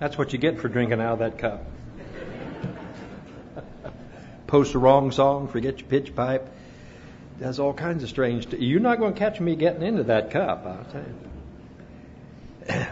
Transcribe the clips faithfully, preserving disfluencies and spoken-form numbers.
That's what you get for drinking out of that cup. Post the wrong song, forget your pitch pipe. Does all kinds of strange st- You're not going to catch me getting into that cup, I'll tell you.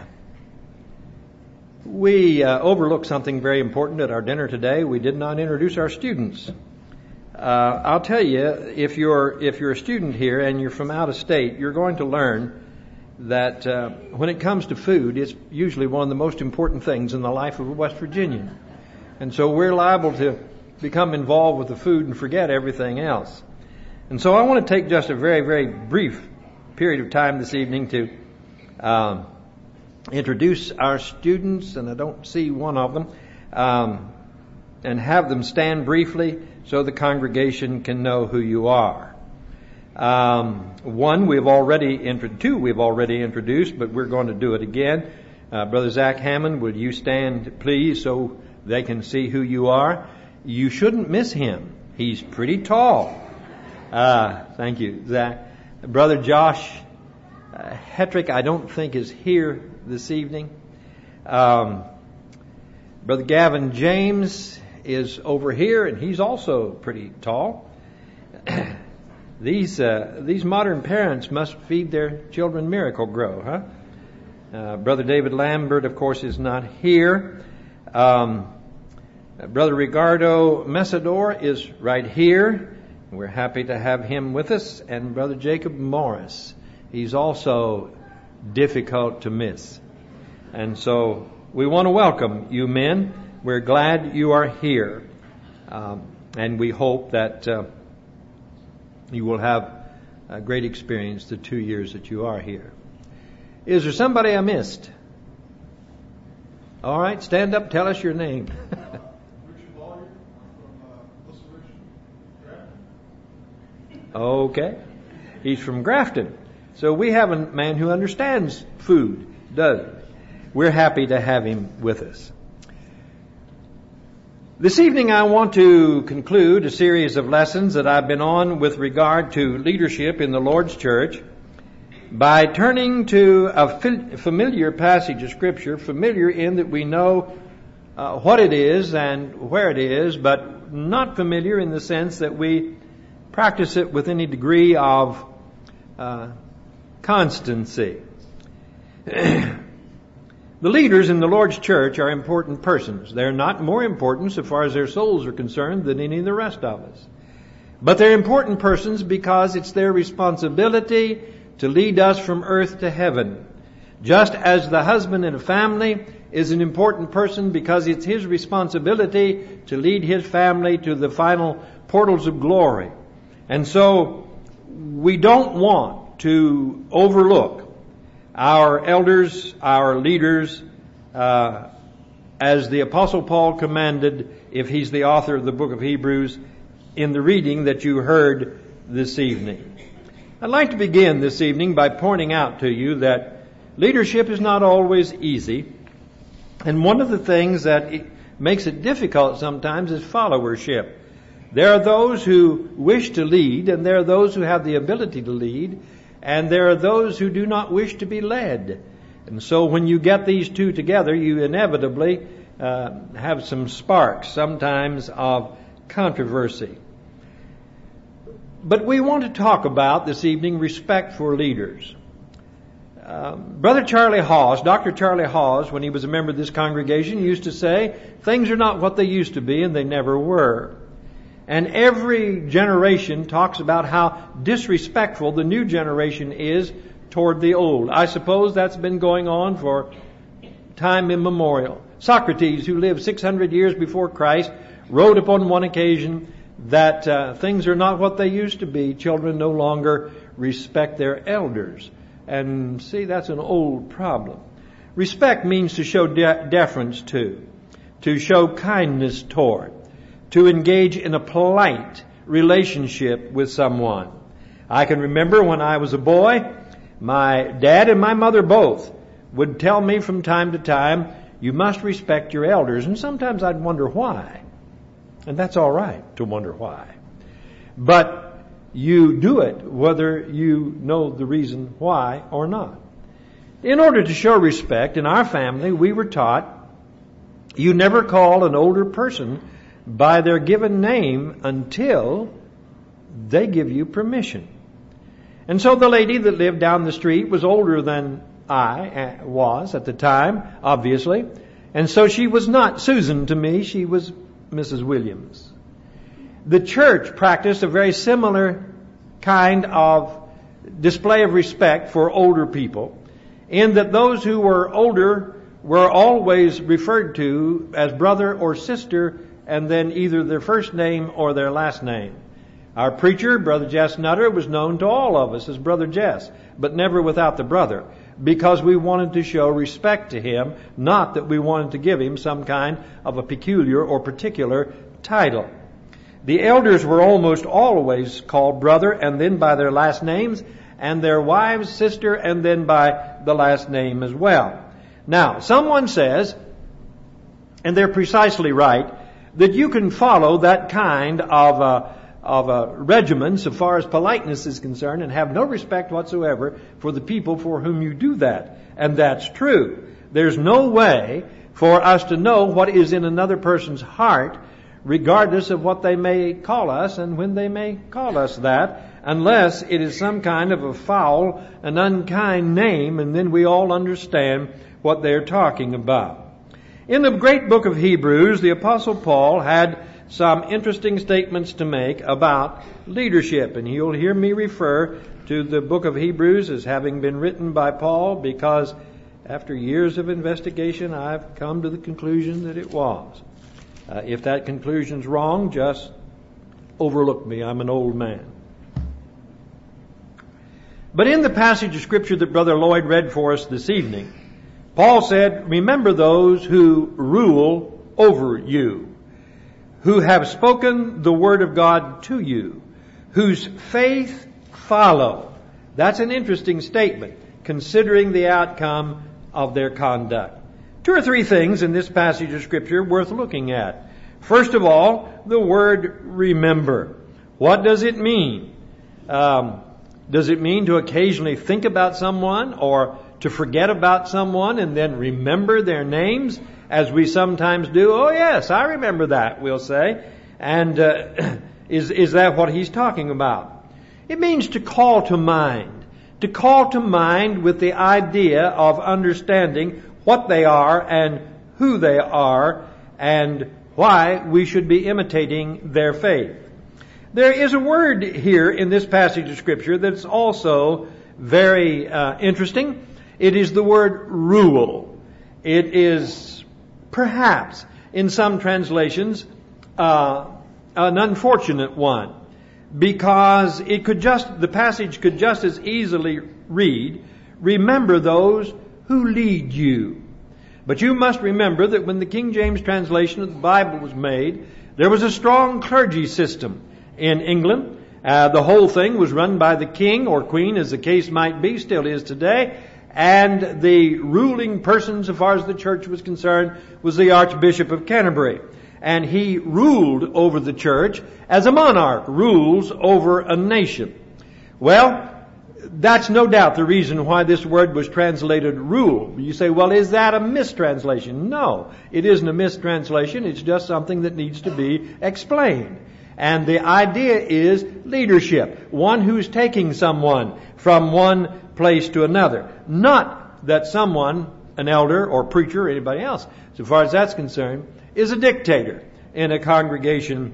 We uh, overlooked something very important at our dinner today. We did not introduce our students. Uh, I'll tell you, if you're if you're a student here and you're from out of state, you're going to learn that uh, when it comes to food, it's usually one of the most important things in the life of a West Virginian. And so we're liable to become involved with the food and forget everything else. And so I want to take just a very, very brief period of time this evening to um, introduce our students, and I don't see one of them, um, and have them stand briefly so the congregation can know who you are. Um, one we've already introduced, two we've already introduced, but we're going to do it again. Uh, Brother Zach Hammond, will you stand, please, so they can see who you are? You shouldn't miss him. He's pretty tall. Uh, thank you, Zach. Brother Josh uh, Hetrick, I don't think is here this evening. Um, Brother Gavin James is over here, and he's also pretty tall. These uh, these modern parents must feed their children Miracle-Gro, huh? Uh, Brother David Lambert, of course, is not here. Um, Brother Ricardo Mesador is right here. We're happy to have him with us. And Brother Jacob Morris, he's also difficult to miss. And so we want to welcome you men. We're glad you are here. Um, and we hope that uh, you will have a great experience the two years that you are here. Is there somebody I missed? All right, stand up, tell us your name. Okay. He's from Grafton. So we have a man who understands food, doesn't he? We're happy to have him with us. This evening I want to conclude a series of lessons that I've been on with regard to leadership in the Lord's church by turning to a familiar passage of Scripture, familiar in that we know uh, what it is and where it is, but not familiar in the sense that we practice it with any degree of uh, constancy. The leaders in the Lord's church are important persons. They're not more important so far as their souls are concerned than any of the rest of us. But they're important persons because it's their responsibility to lead us from earth to heaven. Just as the husband in a family is an important person because it's his responsibility to lead his family to the final portals of glory. And so we don't want to overlook our elders, our leaders, uh, as the Apostle Paul commanded, if he's the author of the book of Hebrews, in the reading that you heard this evening. I'd like to begin this evening by pointing out to you that leadership is not always easy. And one of the things that it makes it difficult sometimes is followership. There are those who wish to lead, and there are those who have the ability to lead, and there are those who do not wish to be led. And so when you get these two together, you inevitably uh, have some sparks, sometimes of controversy. But we want to talk about this evening respect for leaders. Um, Brother Charlie Hawes, Doctor Charlie Hawes, when he was a member of this congregation, used to say, things are not what they used to be, and they never were. And every generation talks about how disrespectful the new generation is toward the old. I suppose that's been going on for time immemorial. Socrates, who lived six hundred years before Christ, wrote upon one occasion that uh, things are not what they used to be. Children no longer respect their elders. And see, that's an old problem. Respect means to show de- deference to, to show kindness toward, to engage in a polite relationship with someone. I can remember when I was a boy, my dad and my mother both would tell me from time to time, you must respect your elders. And sometimes I'd wonder why. And that's all right to wonder why. But you do it whether you know the reason why or not. In order to show respect, in our family, we were taught You never call an older person by their given name until they give you permission. And so the lady that lived down the street was older than I was at the time, obviously. And so she was not Susan to me, she was Missus Williams. The church practiced a very similar kind of display of respect for older people, in that those who were older were always referred to as brother or sister, and then either their first name or their last name. Our preacher, Brother Jess Nutter, was known to all of us as Brother Jess, but never without the brother, because we wanted to show respect to him, not that we wanted to give him some kind of a peculiar or particular title. The elders were almost always called brother, and then by their last names, and their wives sister, and then by the last name as well. Now, someone says, and they're precisely right, that you can follow that kind of a, of a regimen so far as politeness is concerned and have no respect whatsoever for the people for whom you do that. And that's true. There's no way for us to know what is in another person's heart, regardless of what they may call us and when they may call us that, unless it is some kind of a foul and unkind name, and then we all understand what they're talking about. In the great book of Hebrews, the Apostle Paul had some interesting statements to make about leadership, and you'll hear me refer to the book of Hebrews as having been written by Paul, because after years of investigation, I've come to the conclusion that it was. Uh, if that conclusion's wrong, just overlook me. I'm an old man. But in the passage of Scripture that Brother Lloyd read for us this evening, Paul said, remember those who rule over you, who have spoken the word of God to you, whose faith follow. That's an interesting statement, considering the outcome of their conduct. Two or three things in this passage of Scripture worth looking at. First of all, the word remember. What does it mean? Um, does it mean to occasionally think about someone, or to forget about someone and then remember their names, as we sometimes do? Oh yes, I remember that, we'll say. And uh, is, is that what he's talking about? It means to call to mind. To call to mind with the idea of understanding what they are and who they are and why we should be imitating their faith. There is a word here in this passage of Scripture that's also very uh, interesting. It is the word rule. It is perhaps in some translations uh, an unfortunate one, because it could just the passage could just as easily read, remember those who lead you. But you must remember that when the King James translation of the Bible was made, there was a strong clergy system in England. Uh, the whole thing was run by the king or queen, as the case might be, still is today. And the ruling person, so far as the church was concerned, was the Archbishop of Canterbury. And he ruled over the church as a monarch rules over a nation. Well, that's no doubt the reason why this word was translated rule. You say, well, is that a mistranslation? No, it isn't a mistranslation. It's just something that needs to be explained. And the idea is leadership. One who's taking someone from one place to another. Not that someone, an elder or preacher or anybody else, so far as that's concerned, is a dictator in a congregation,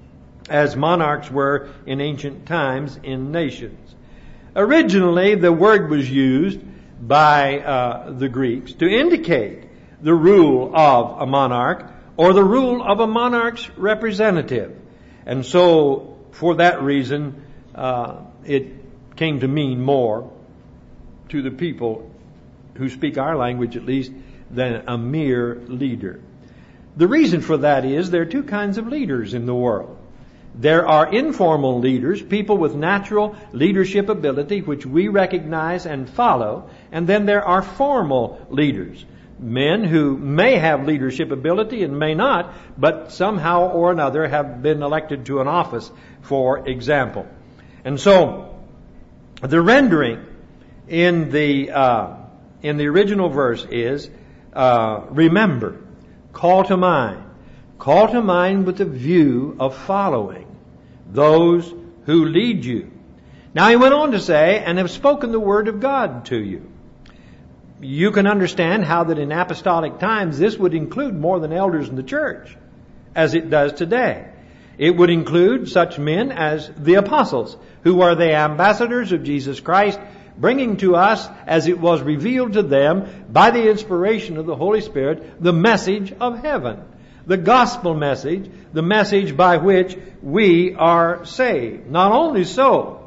as monarchs were in ancient times in nations. Originally, the word was used by uh, the Greeks to indicate the rule of a monarch or the rule of a monarch's representative. And so, for that reason, uh, it came to mean more to the people who speak our language, at least, than a mere leader. The reason for that is there are two kinds of leaders in the world. There are informal leaders, people with natural leadership ability, which we recognize and follow. And then there are formal leaders, men who may have leadership ability and may not, but somehow or another have been elected to an office, for example. And so, the rendering in the uh, in the original verse is, uh, remember call to mind. Call to mind with the view of following those who lead you. Now he went on to say, and have spoken the word of God to you. You can understand how that in apostolic times this would include more than elders in the church, as it does today. It would include such men as the apostles, who are the ambassadors of Jesus Christ, bringing to us, as it was revealed to them by the inspiration of the Holy Spirit, the message of heaven. The gospel message, the message by which we are saved. Not only so,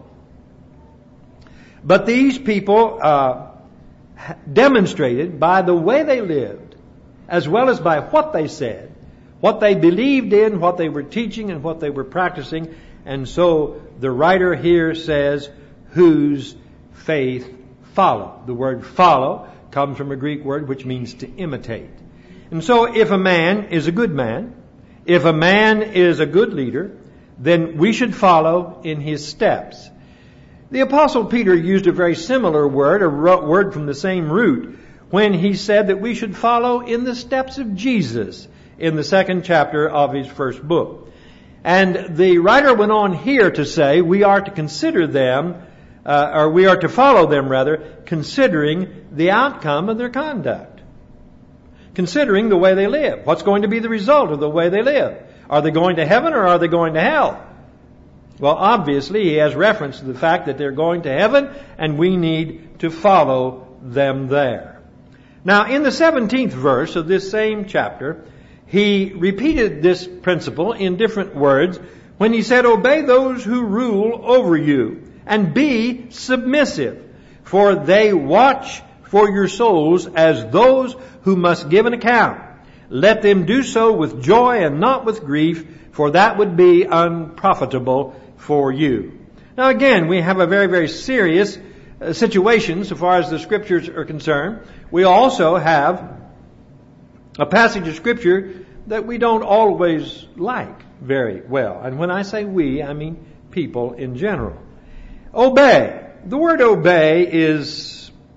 but these people uh, demonstrated by the way they lived, as well as by what they said, what they believed in, what they were teaching, and what they were practicing. And so the writer here says, whose faith follow. The word follow comes from a Greek word which means to imitate. And so if a man is a good man, if a man is a good leader, then we should follow in his steps. The Apostle Peter used a very similar word, a word from the same root, when he said that we should follow in the steps of Jesus in the second chapter of his first book. And the writer went on here to say we are to consider them, uh, or we are to follow them rather, considering the outcome of their conduct. Considering the way they live. What's going to be the result of the way they live? Are they going to heaven or are they going to hell? Well, obviously, he has reference to the fact that they're going to heaven, and we need to follow them there. Now, in the seventeenth verse of this same chapter, he repeated this principle in different words when he said, obey those who rule over you, and be submissive, for they watch for your souls as those who must give an account. Let them do so with joy and not with grief, for that would be unprofitable for you. Now again, we have a very, very serious uh, situation so far as the Scriptures are concerned. We also have a passage of Scripture that we don't always like very well. And when I say we, I mean people in general. Obey. The word obey is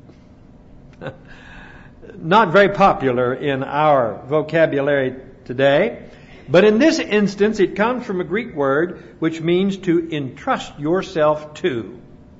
not very popular in our vocabulary today. But in this instance, it comes from a Greek word which means to entrust yourself to.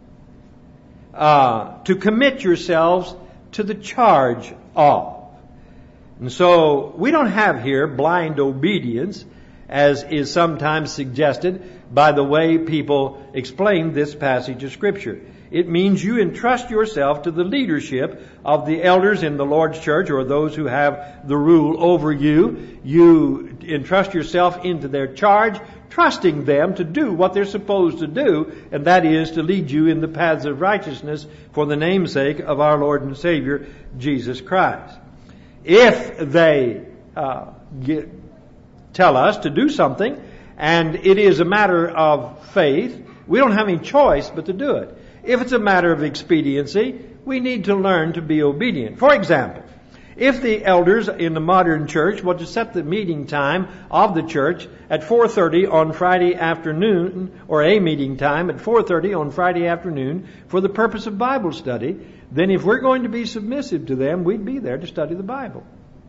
Uh, to commit yourselves to the charge of. And so we don't have here blind obedience, as is sometimes suggested by the way people explain this passage of Scripture. It means you entrust yourself to the leadership of the elders in the Lord's church, or those who have the rule over you. You entrust yourself into their charge, trusting them to do what they're supposed to do, and that is to lead you in the paths of righteousness for the namesake of our Lord and Savior, Jesus Christ. If they uh, get, tell us to do something, and it is a matter of faith, we don't have any choice but to do it. If it's a matter of expediency, we need to learn to be obedient. For example, if the elders in the modern church were to set the meeting time of the church at four thirty on Friday afternoon, or a meeting time at four thirty on Friday afternoon for the purpose of Bible study, then if we're going to be submissive to them, we'd be there to study the Bible.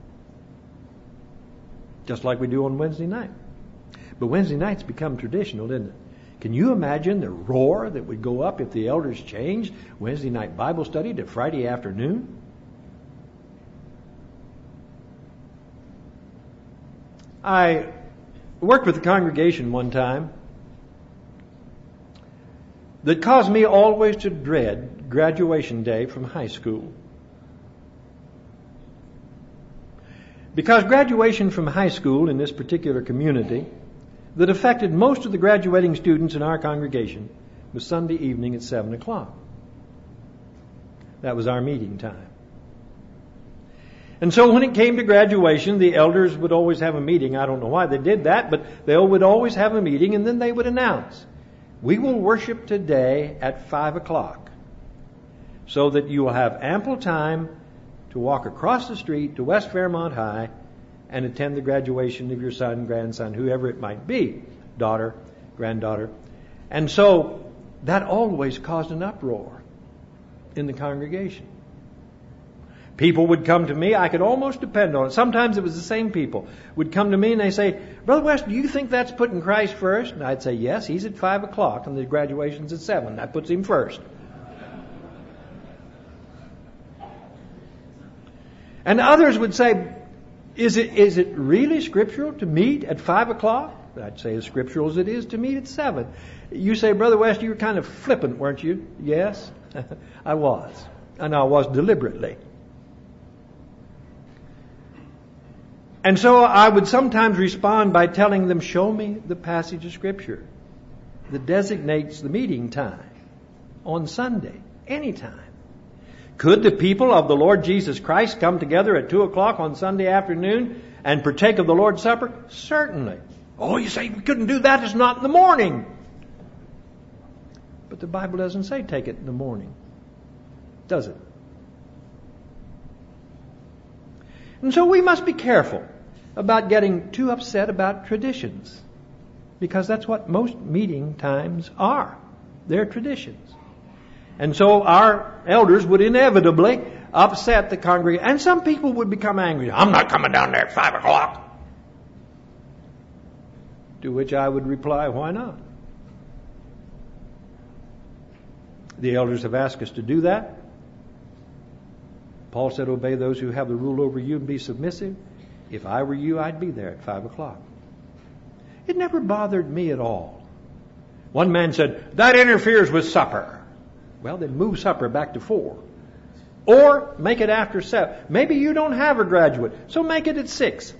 Just like we do on Wednesday night. But Wednesday nights become traditional, didn't it? Can you imagine the roar that would go up if the elders changed Wednesday night Bible study to Friday afternoon? I worked with a congregation one time that caused me always to dread graduation day from high school. Because graduation from high school in this particular community that affected most of the graduating students in our congregation was Sunday evening at seven o'clock. That was our meeting time. And so when it came to graduation, the elders would always have a meeting. I don't know why they did that, but they would always have a meeting, and then they would announce, we will worship today at five o'clock, so that you will have ample time to walk across the street to West Fairmont High and attend the graduation of your son, grandson, whoever it might be, daughter, granddaughter. And so that always caused an uproar in the congregation. People would come to me, I could almost depend on it. Sometimes it was the same people would come to me and they say, Brother West, do you think that's putting Christ first? And I'd say, yes, he's at five o'clock and the graduation's at seven. That puts him first. And others would say, is it, is it really scriptural to meet at five o'clock? I'd say as scriptural as it is to meet at seven. You say, Brother West, you were kind of flippant, weren't you? Yes, I was. And I was deliberately. And so I would sometimes respond by telling them, show me the passage of Scripture that designates the meeting time on Sunday, anytime. Could the people of the Lord Jesus Christ come together at two o'clock on Sunday afternoon and partake of the Lord's Supper? Certainly. Oh, you say we couldn't do that. It's not in the morning. But the Bible doesn't say take it in the morning, does it? And so we must be careful about getting too upset about traditions, because that's what most meeting times are. They're traditions. And so our elders would inevitably upset the congregation. And some people would become angry. I'm not coming down there at five o'clock. To which I would reply, why not? The elders have asked us to do that. Paul said, obey those who have the rule over you and be submissive. If I were you, I'd be there at five o'clock. It never bothered me at all. One man said, that interferes with supper. Well, then move supper back to four. Or make it after seven. Maybe you don't have a graduate, so make it at six.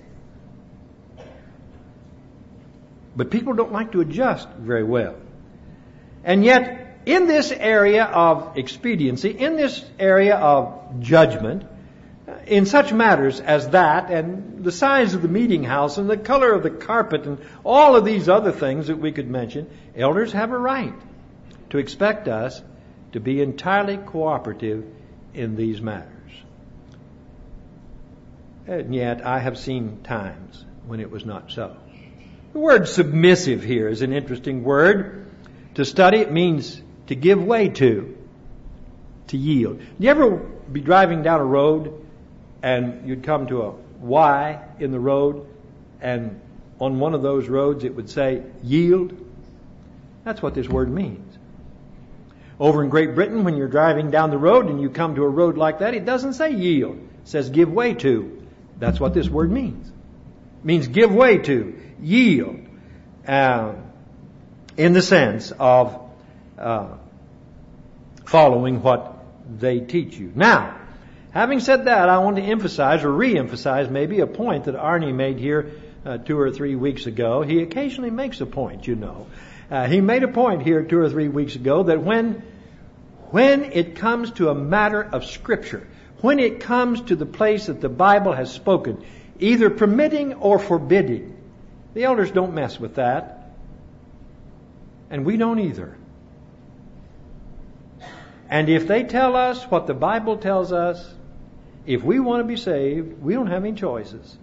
But people don't like to adjust very well. And yet, in this area of expediency, in this area of judgment, in such matters as that, and the size of the meeting house, and the color of the carpet, and all of these other things that we could mention, elders have a right to expect us to be entirely cooperative in these matters. And yet, I have seen times when it was not so. The word submissive here is an interesting word to study. It means to give way to, to yield. Do you ever be driving down a road and you'd come to a Y in the road, and on one of those roads it would say yield? That's what this word means. Over in Great Britain, when you're driving down the road and you come to a road like that, it doesn't say yield. It says give way to. That's what this word means. It means give way to, yield, uh, in the sense of uh, following what they teach you. Now, having said that, I want to emphasize or re-emphasize maybe a point that Arnie made here uh, two or three weeks ago. He occasionally makes a point, you know. Uh, he made a point here two or three weeks ago that when when it comes to a matter of Scripture, when it comes to the place that the Bible has spoken, either permitting or forbidding, the elders don't mess with that. And we don't either. And if they tell us what the Bible tells us, if we want to be saved, we don't have any choices.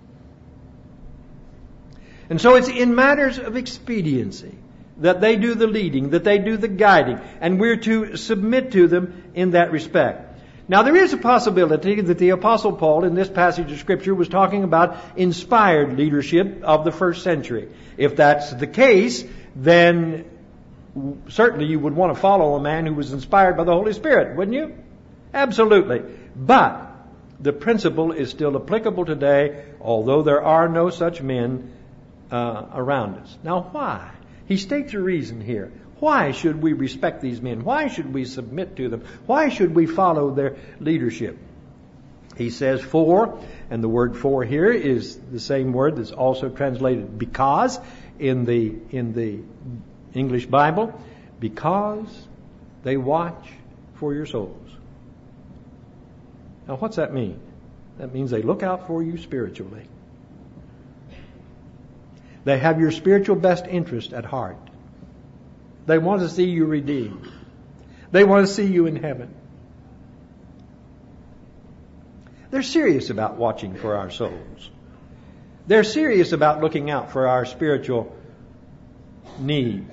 And so it's in matters of expediency that they do the leading, that they do the guiding, and we're to submit to them in that respect. Now, there is a possibility that the Apostle Paul in this passage of Scripture was talking about inspired leadership of the first century. If that's the case, then certainly you would want to follow a man who was inspired by the Holy Spirit, wouldn't you? Absolutely. But the principle is still applicable today, although there are no such men uh, around us. Now, why? He states a reason here. Why should we respect these men? Why should we submit to them? Why should we follow their leadership? He says for, and the word for here is the same word that's also translated because in the in the English Bible, because they watch for your souls. Now, what's that mean? That means they look out for you spiritually. They have your spiritual best interest at heart. They want to see you redeemed. They want to see you in heaven. They're serious about watching for our souls. They're serious about looking out for our spiritual needs.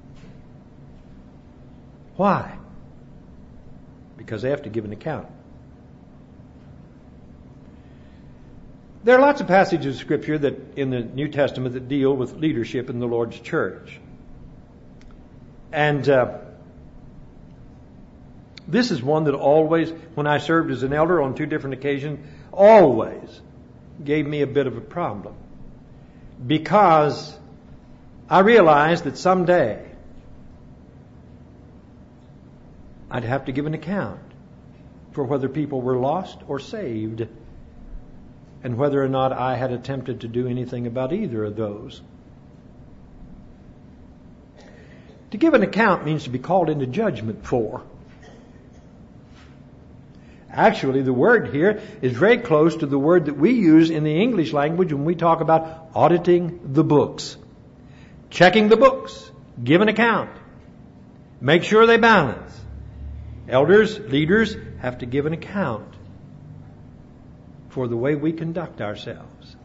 Why? Because they have to give an account. There are lots of passages of Scripture that in the New Testament that deal with leadership in the Lord's church. And uh, this is one that always, when I served as an elder on two different occasions, always gave me a bit of a problem. Because I realized that someday I'd have to give an account for whether people were lost or saved, and whether or not I had attempted to do anything about either of those. To give an account means to be called into judgment for. Actually, the word here is very close to the word that we use in the English language when we talk about auditing the books. Checking the books. Give an account. Make sure they balance. Elders, leaders have to give an account for the way we conduct ourselves.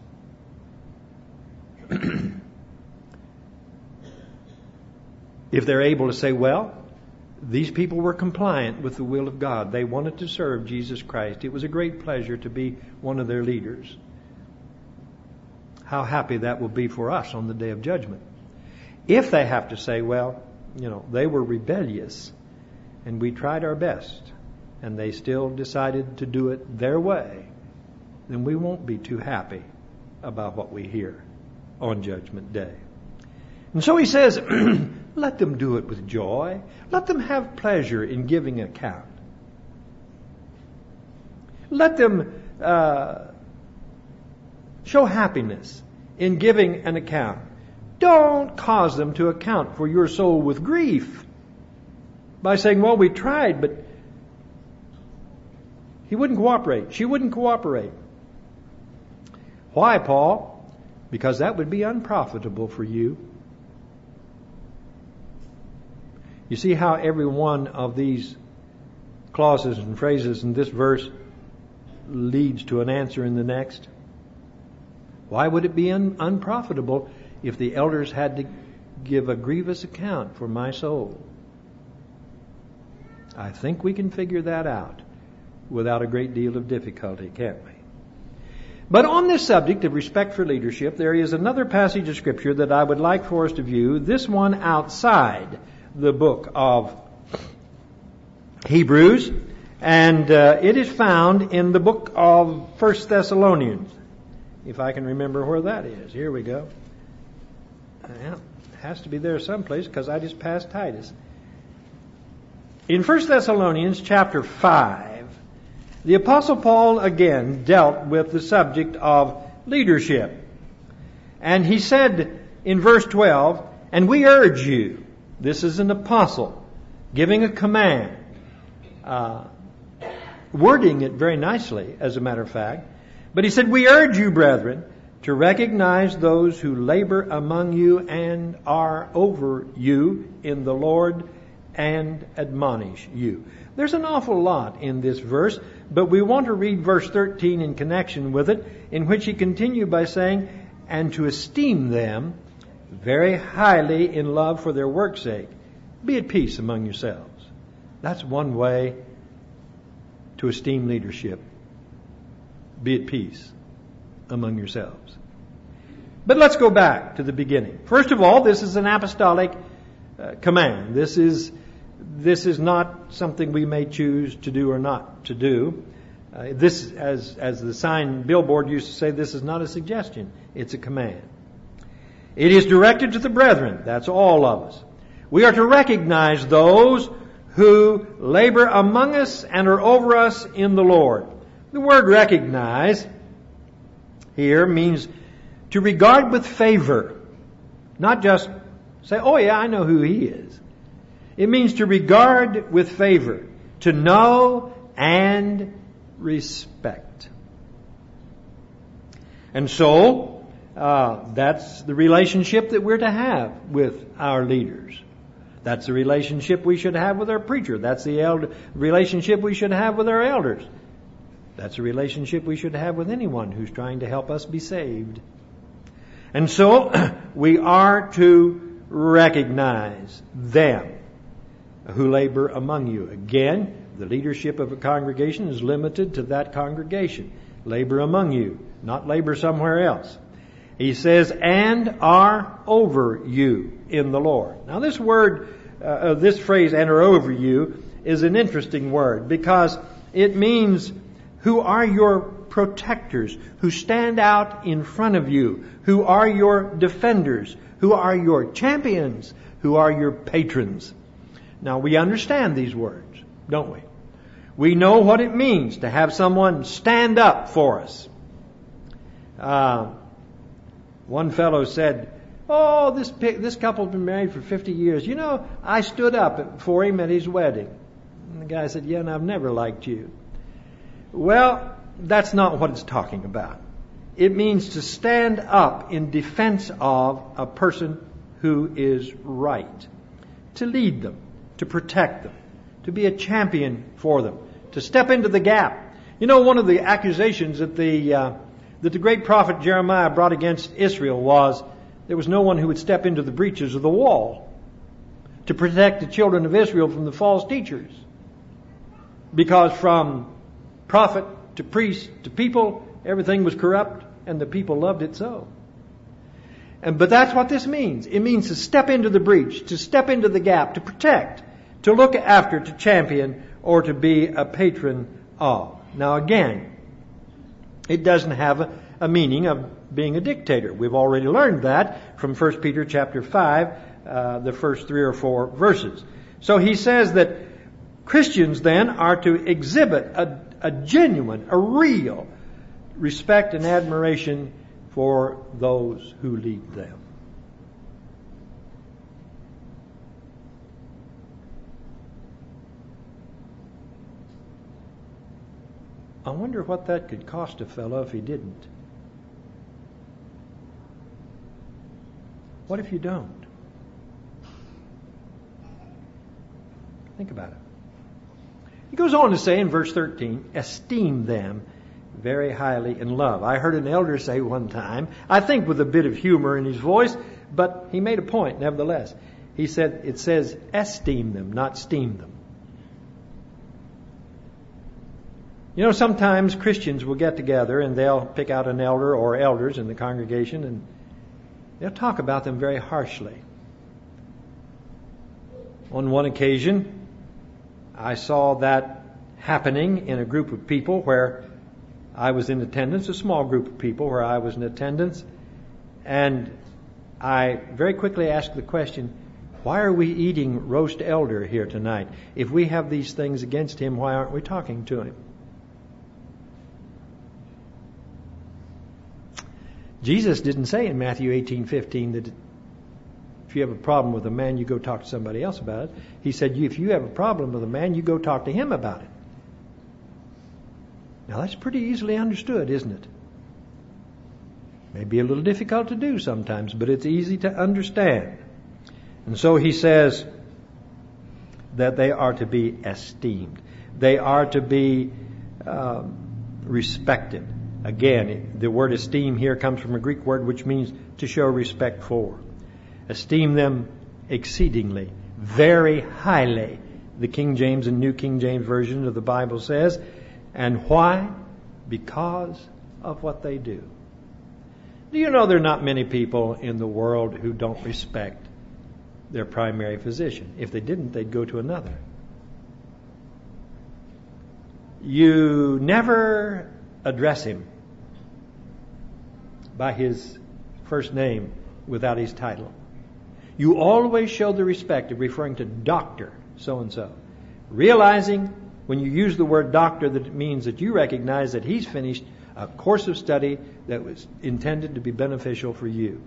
If they're able to say, well, these people were compliant with the will of God. They wanted to serve Jesus Christ. It was a great pleasure to be one of their leaders. How happy that will be for us on the day of judgment. If they have to say, well, you know, they were rebellious and we tried our best and they still decided to do it their way, then we won't be too happy about what we hear on Judgment Day. And so he says, let them do it with joy. Let them have pleasure in giving account. Let them uh, show happiness in giving an account. Don't cause them to account for your soul with grief by saying, well, we tried, but he wouldn't cooperate. She wouldn't cooperate. Why, Paul? Because that would be unprofitable for you. You see how every one of these clauses and phrases in this verse leads to an answer in the next? Why would it be un- unprofitable if the elders had to give a grievous account for my soul? I think we can figure that out without a great deal of difficulty, can't we? But on this subject of respect for leadership, there is another passage of Scripture that I would like for us to view, this one outside the book of Hebrews, and uh, it is found in the book of First Thessalonians, if I can remember where that is. Here we go. Well, it has to be there someplace because I just passed Titus. In First Thessalonians chapter five, the Apostle Paul again dealt with the subject of leadership. And he said in verse twelve, and we urge you, this is an apostle giving a command, uh, wording it very nicely, as a matter of fact. But he said, we urge you, brethren, to recognize those who labor among you and are over you in the Lord and admonish you. There's an awful lot in this verse, but we want to read verse thirteen in connection with it, in which he continued by saying, and to esteem them very highly in love for their work's sake. Be at peace among yourselves. That's one way to esteem leadership. Be at peace among yourselves. But let's go back to the beginning. First of all, this is an apostolic uh, command. This is this is not something we may choose to do or not to do. Uh, this, as as the sign billboard used to say, this is not a suggestion. It's a command. It is directed to the brethren. That's all of us. We are to recognize those who labor among us and are over us in the Lord. The word recognize here means to regard with favor. Not just say, oh yeah, I know who he is. It means to regard with favor. To know and respect. And so, Uh, that's the relationship that we're to have with our leaders. That's the relationship we should have with our preacher. That's the elder, relationship we should have with our elders. That's the relationship we should have with anyone who's trying to help us be saved. And so we are to recognize them who labor among you. Again, the leadership of a congregation is limited to that congregation. Labor among you, not labor somewhere else. He says, and are over you in the Lord. Now this word, uh, this phrase, and are over you, is an interesting word because it means who are your protectors, who stand out in front of you, who are your defenders, who are your champions, who are your patrons. Now we understand these words, don't we? We know what it means to have someone stand up for us. Uh, one fellow said, oh, this this couple's been married for fifty years. You know, I stood up for him at his wedding. And the guy said, yeah, and I've never liked you. Well, that's not what it's talking about. It means to stand up in defense of a person who is right. To lead them, to protect them, to be a champion for them, to step into the gap. You know, one of the accusations that the uh, that the great prophet Jeremiah brought against Israel was there was no one who would step into the breaches of the wall to protect the children of Israel from the false teachers. Because from prophet to priest to people, everything was corrupt and the people loved it so. And but that's what this means. It means to step into the breach, to step into the gap, to protect, to look after, to champion, or to be a patron of. Now again, it doesn't have a, a meaning of being a dictator. We've already learned that from First Peter chapter five, uh, the first three or four verses. So he says that Christians then are to exhibit a, a genuine, a real respect and admiration for those who lead them. I wonder what that could cost a fellow if he didn't. What if you don't? Think about it. He goes on to say in verse thirteen, esteem them very highly in love. I heard an elder say one time, I think with a bit of humor in his voice, but he made a point nevertheless. He said, it says esteem them, not steam them. You know, sometimes Christians will get together and they'll pick out an elder or elders in the congregation and they'll talk about them very harshly. On one occasion, I saw that happening in a group of people where I was in attendance, a small group of people where I was in attendance, and I very quickly asked the question, why are we eating roast elder here tonight? If we have these things against him, why aren't we talking to him? Jesus didn't say in Matthew eighteen fifteen that if you have a problem with a man, you go talk to somebody else about it. He said, if you have a problem with a man, you go talk to him about it. Now that's pretty easily understood, isn't it? Maybe a little difficult to do sometimes, but it's easy to understand. And so he says that they are to be esteemed. They are to be um, respected. Again, the word esteem here comes from a Greek word which means to show respect for. Esteem them exceedingly, very highly. The King James and New King James Version of the Bible says. And why? Because of what they do. Do you know there are not many people in the world who don't respect their primary physician? If they didn't, they'd go to another. You never address him by his first name without his title. You always show the respect of referring to Doctor so-and-so, realizing when you use the word doctor that it means that you recognize that he's finished a course of study that was intended to be beneficial for you.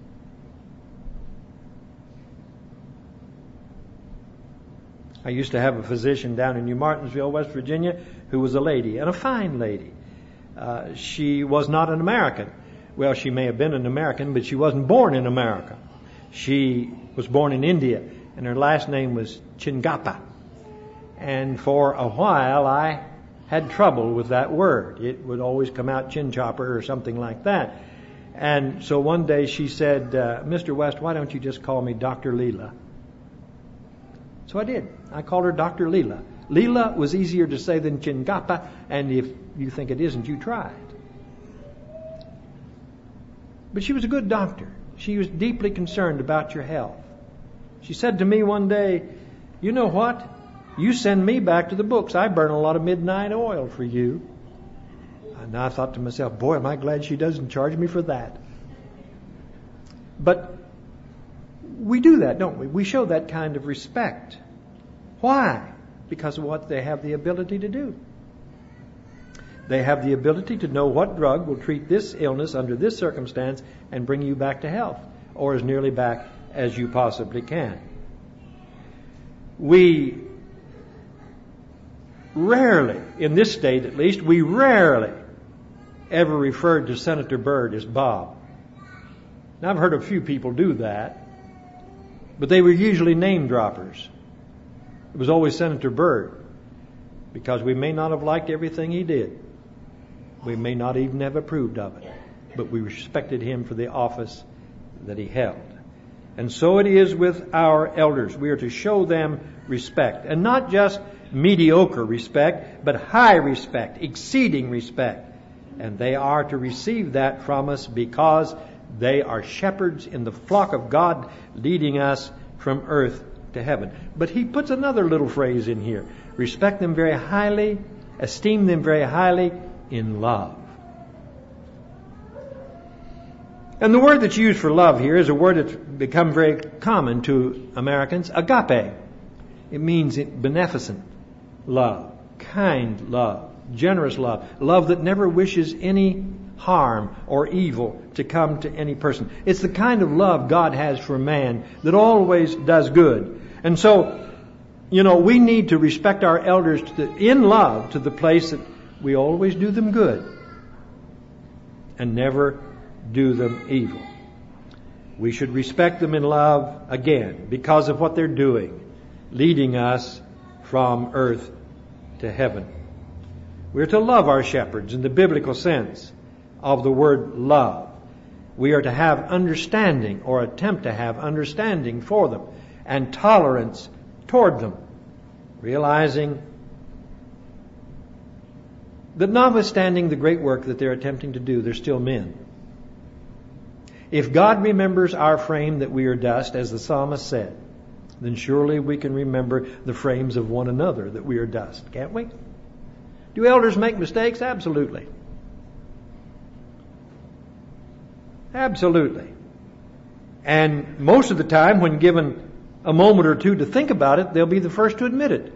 I used to have a physician down in New Martinsville, West Virginia, who was a lady, and a fine lady. Uh, she was not an American. Well, she may have been an American, but she wasn't born in America. She was born in India, and her last name was Chingapa. And for a while, I had trouble with that word. It would always come out chin chopper or something like that. And so one day she said, uh, Mister West, why don't you just call me Doctor Leela? So I did. I called her Doctor Leela. Leela was easier to say than Chingapa, and if you think it isn't, you try it. But she was a good doctor. She was deeply concerned about your health. She said to me one day, "You know what? You send me back to the books. I burn a lot of midnight oil for you." And I thought to myself, boy, am I glad she doesn't charge me for that. But we do that, don't we? We show that kind of respect. Why? Because of what they have the ability to do. They have the ability to know what drug will treat this illness under this circumstance and bring you back to health, or as nearly back as you possibly can. We rarely, in this state at least, we rarely ever referred to Senator Byrd as Bob. Now, I've heard a few people do that, but they were usually name droppers. It was always Senator Byrd, because we may not have liked everything he did. We may not even have approved of it, but we respected him for the office that he held. And so it is with our elders. We are to show them respect, and not just mediocre respect, but high respect, exceeding respect. And they are to receive that from us because they are shepherds in the flock of God, leading us from earth to heaven. But he puts another little phrase in here. Respect them very highly, esteem them very highly in love. And the word that's used for love here is a word that's become very common to Americans, agape. It means beneficent love, kind love, generous love, love that never wishes any harm or evil to come to any person. It's the kind of love God has for man that always does good. And so, you know, we need to respect our elders to the, in love to the place that we always do them good and never do them evil. We should respect them in love, again, because of what they're doing, leading us from earth to heaven. We're to love our shepherds in the biblical sense of the word love. We are to have understanding, or attempt to have understanding for them, and tolerance toward them, realizing that notwithstanding the great work that they're attempting to do, they're still men. If God remembers our frame that we are dust, as the psalmist said, then surely we can remember the frames of one another that we are dust, can't we? Do elders make mistakes? Absolutely. Absolutely. And most of the time, when given a moment or two to think about it, they'll be the first to admit it.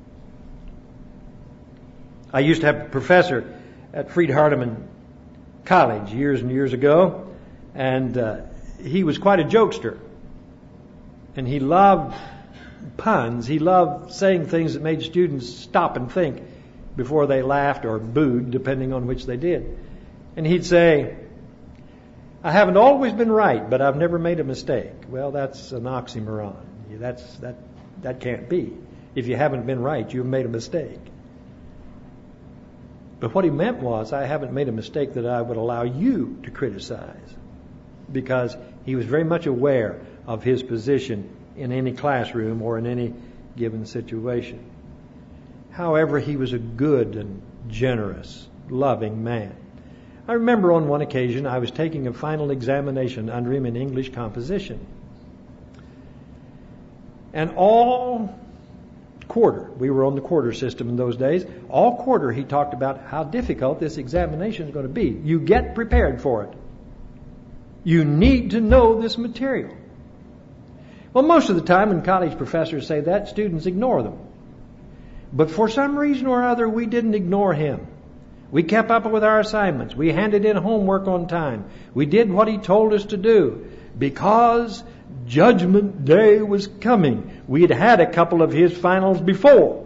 I used to have a professor at Freed Hardeman College years and years ago, and uh, he was quite a jokester. And he loved puns. He loved saying things that made students stop and think before they laughed or booed, depending on which they did. And he'd say, "I haven't always been right, but I've never made a mistake." Well, that's an oxymoron. That's, that, that can't be. If you haven't been right, you've made a mistake. But what he meant was, I haven't made a mistake that I would allow you to criticize. Because he was very much aware of his position in any classroom or in any given situation. However, he was a good and generous, loving man. I remember on one occasion I was taking a final examination under him in English composition. And all quarter, we were on the quarter system in those days, all quarter he talked about how difficult this examination is going to be. You get prepared for it. You need to know this material. Well, most of the time when college professors say that, students ignore them. But for some reason or other, we didn't ignore him. We kept up with our assignments. We handed in homework on time. We did what he told us to do because Judgment Day was coming. We had had a couple of his finals before.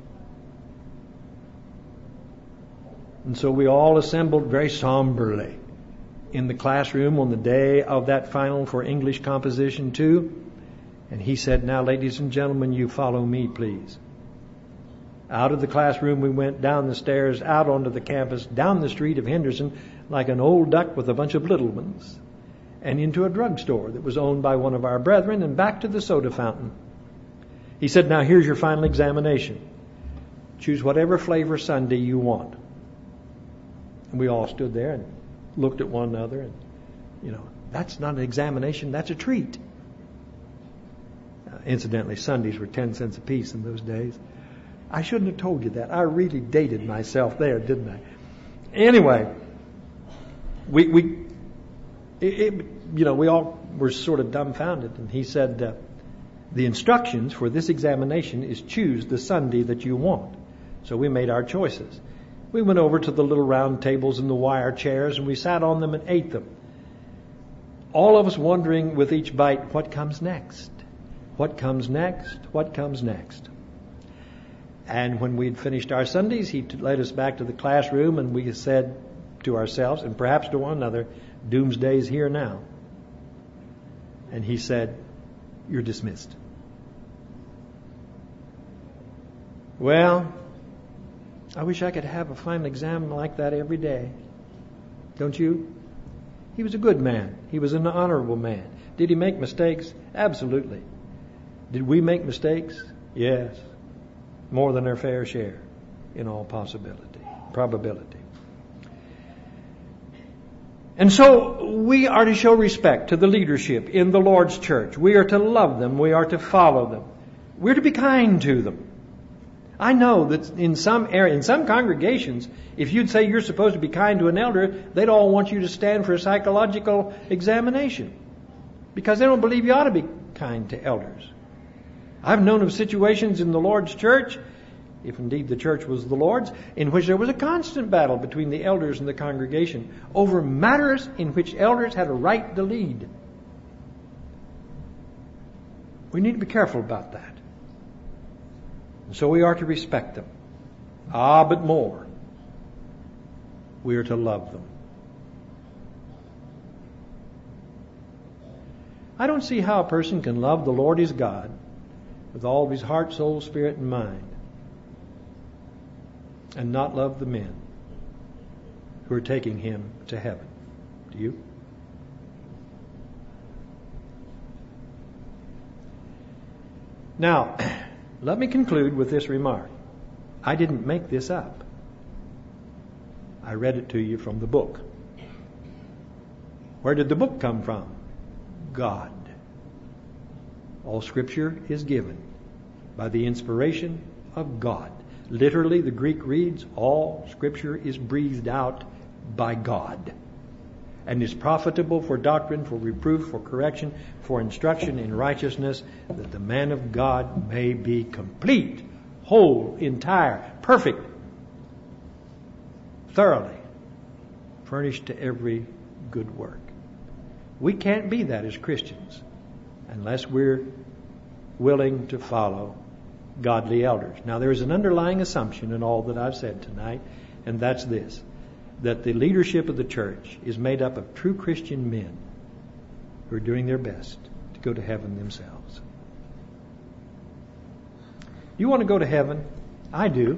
And so we all assembled very somberly in the classroom on the day of that final for English composition two. And he said, "Now, ladies and gentlemen, you follow me, please." Out of the classroom we went, down the stairs, out onto the campus, down the street of Henderson, like an old duck with a bunch of little ones, and into a drugstore that was owned by one of our brethren, and back to the soda fountain. He said, "Now here's your final examination. Choose whatever flavor sundae you want." And we all stood there and looked at one another and You know, that's not an examination, that's a treat. Uh, incidentally, Sundays were ten cents a piece in those days. I shouldn't have told you that. I really dated myself there, didn't I? Anyway, we, we it, it, you know, we all were sort of dumbfounded. And he said, uh, the instructions for this examination is choose the Sunday that you want. So we made our choices. We went over to the little round tables and the wire chairs, and we sat on them and ate them. All of us wondering with each bite, what comes next? What comes next? What comes next? And when we'd finished our Sundays, he led us back to the classroom, and we said to ourselves, and perhaps to one another, doomsday's here now. And he said, you're dismissed. Well, I wish I could have a final exam like that every day. Don't you? He was a good man. He was an honorable man. Did he make mistakes? Absolutely. Did we make mistakes? Yes. More than our fair share in all possibility, probability. And so we are to show respect to the leadership in the Lord's church. We are to love them. We are to follow them. We're to be kind to them. I know that in some area, in some congregations, if you'd say you're supposed to be kind to an elder, they'd all want you to stand for a psychological examination because they don't believe you ought to be kind to elders. I've known of situations in the Lord's church, if indeed the church was the Lord's, in which there was a constant battle between the elders and the congregation over matters in which elders had a right to lead. We need to be careful about that. And so we are to respect them. Ah, but more, we are to love them. I don't see how a person can love the Lord his God with all of his heart, soul, spirit, and mind, and not love the men who are taking him to heaven. Do you? Now, let me conclude with this remark. I didn't make this up. I read it to you from the book. Where did the book come from? God. All Scripture is given by the inspiration of God. Literally, the Greek reads, all Scripture is breathed out by God and is profitable for doctrine, for reproof, for correction, for instruction in righteousness, that the man of God may be complete, whole, entire, perfect, thoroughly furnished to every good work. We can't be that as Christians unless we're willing to follow godly elders. Now, there is an underlying assumption in all that I've said tonight, and that's this, that the leadership of the church is made up of true Christian men who are doing their best to go to heaven themselves. You want to go to heaven? I do.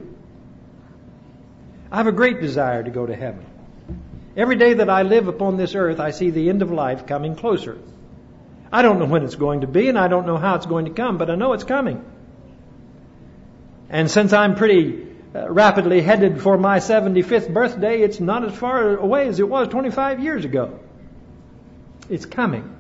I have a great desire to go to heaven. Every day that I live upon this earth, I see the end of life coming closer. I don't know when it's going to be, and I don't know how it's going to come, but I know it's coming. And since I'm pretty uh, rapidly headed for my seventy-fifth birthday, it's not as far away as it was twenty-five years ago. It's coming.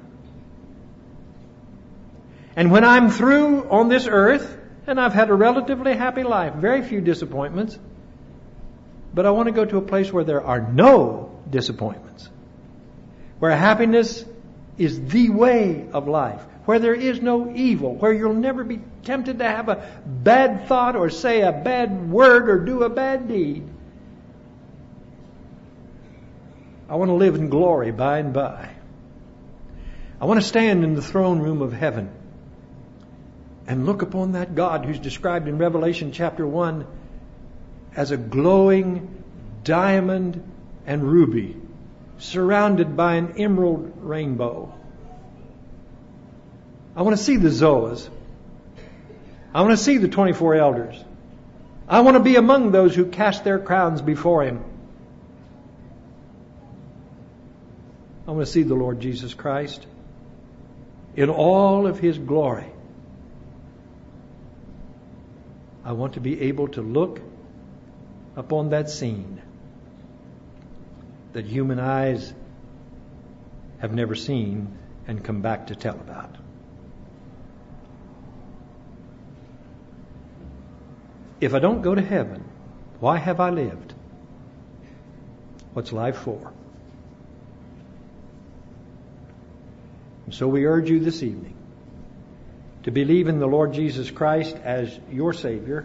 And when I'm through on this earth, and I've had a relatively happy life, very few disappointments, but I want to go to a place where there are no disappointments, where happiness is the way of life, where there is no evil, where you'll never be tempted to have a bad thought or say a bad word or do a bad deed. I want to live in glory by and by. I want to stand in the throne room of heaven and look upon that God who's described in Revelation chapter one as a glowing diamond and ruby, surrounded by an emerald rainbow. I want to see the Zoas. I want to see the twenty-four elders. I want to be among those who cast their crowns before Him. I want to see the Lord Jesus Christ in all of His glory. I want to be able to look upon that scene that human eyes have never seen and come back to tell about. If I don't go to heaven, why have I lived? What's life for? And so we urge you this evening to believe in the Lord Jesus Christ as your Savior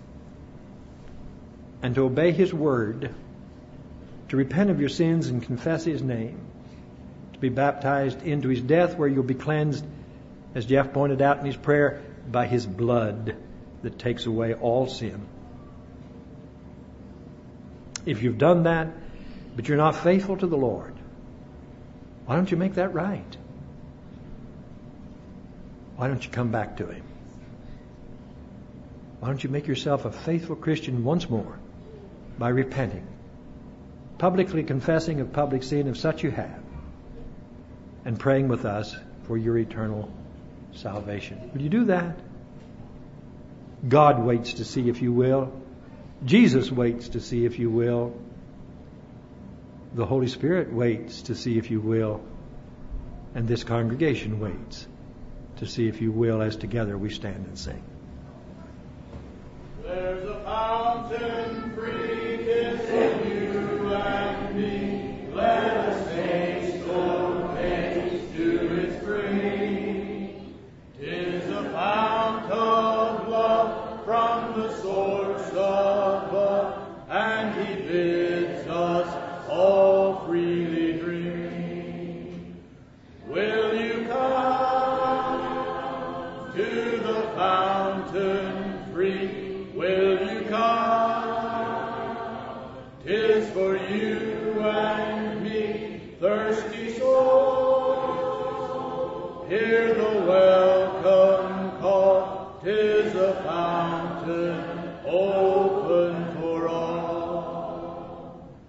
and to obey His word, to repent of your sins and confess His name, to be baptized into His death where you'll be cleansed, as Jeff pointed out in his prayer, by His blood that takes away all sin. If you've done that, but you're not faithful to the Lord, why don't you make that right? Why don't you come back to Him? Why don't you make yourself a faithful Christian once more by repenting, publicly confessing of public sin if such you have, and praying with us for your eternal salvation? Will you do that? God waits to see if you will. Jesus waits to see if you will. The Holy Spirit waits to see if you will. And this congregation waits to see if you will, as together we stand and sing. There's a fountain free, 'tis in you and me. Let us taste, oh, taste to its free. 'Tis a fount of love from the source above, and He bids us all freely drink. Will you come to the fountain free? Will you come? 'Tis for you and me, thirsty souls. Hear the welcome call. 'Tis